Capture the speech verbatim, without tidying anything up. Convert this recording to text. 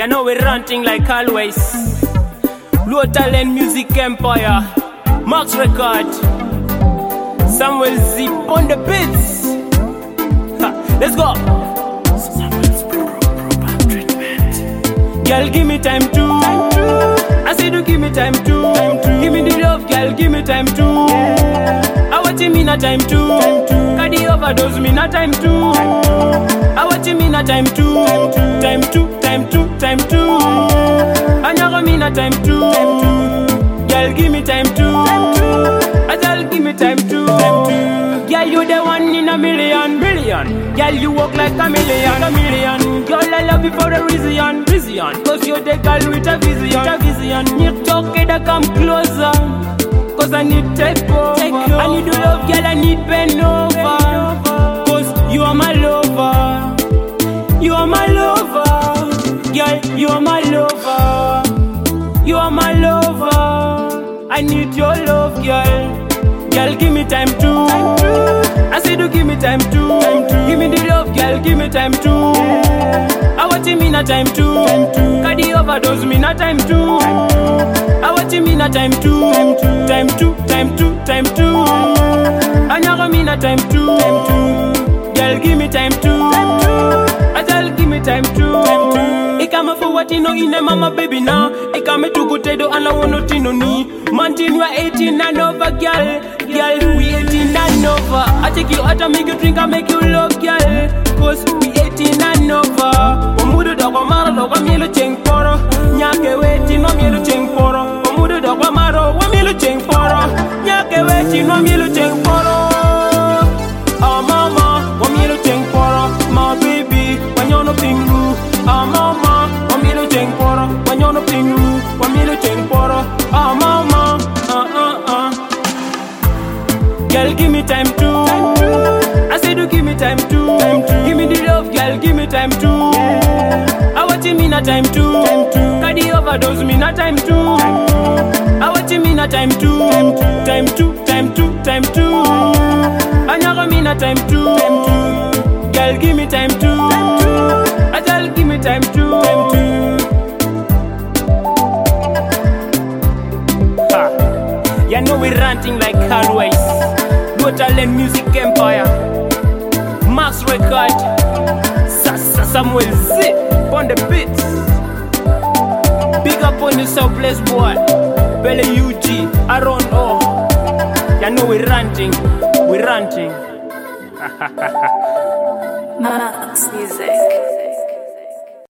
You know we're ranting like always. Low talent music empire. Max Record. Samuel Zip on the beats. Ha, let's go. Girl, give me time to. I said, do give me time to. Give me the love, girl, give me time to. I want you me not time to. Cardi overdose me not time to. I want you me not time to. Time to, time to, time to. I never me not time to. Girl, give me time to. I tell give me time to. Girl, you the one in a million, million. Girl, you walk like a million, a million. Girl, I love you for a reason, reason. Cause you're the girl with a vision, a vision. You talk it, I come closer. Cause I need take over. Take over. I need to love, girl, I need bend over. Cause you are my lover. You are my lover. Girl, you are my lover. You are my lover. I need your love, girl. Girl, give me time to. I said, do give me time to. Give me the love, girl, give me time to. I want you me not time to. Cardi overdose me not time to. I want you me not time to. Time to, time to, time to. I never me not time to. Girl, give me time to. I tell give me time to. I come for what you know in a mama baby now. I come to go to do and I want to know ni. Mountain, you are eighteen and over, girl. Girl, we eighteen and over. I take you out and make you drink and make you love, girl. Cause we eighteen and over. Omudu dogwa maro dogwa mielu cheng poro. Nyake weti no mielu cheng poro. Omudu dogwa maro wa mielu cheng poro. Nyake weti no mielu cheng poro. Oh mama, wa mielu cheng poro. My baby, wanyono pingu. Oh mama, wa mielu cheng poro. Wanyono pingu, wa mielu cheng poro. Oh mama, uh uh uh. Girl, give me time to. I said, do give me time to. Give me the love, girl, give me time to. I want you me not time to. Cardi overdose me not time to. I want you me not time to. Time to, time to, time to. I never me not time to. Girl, give me time to. I tell give me time to. Ha. You know we're ranting like always. Low talent music empire. Max Record. Samuel Zip on the beats. Big up on the Southwest boy. Bele U G, Aaron O. You know we're ranting. We're ranting. Max Music.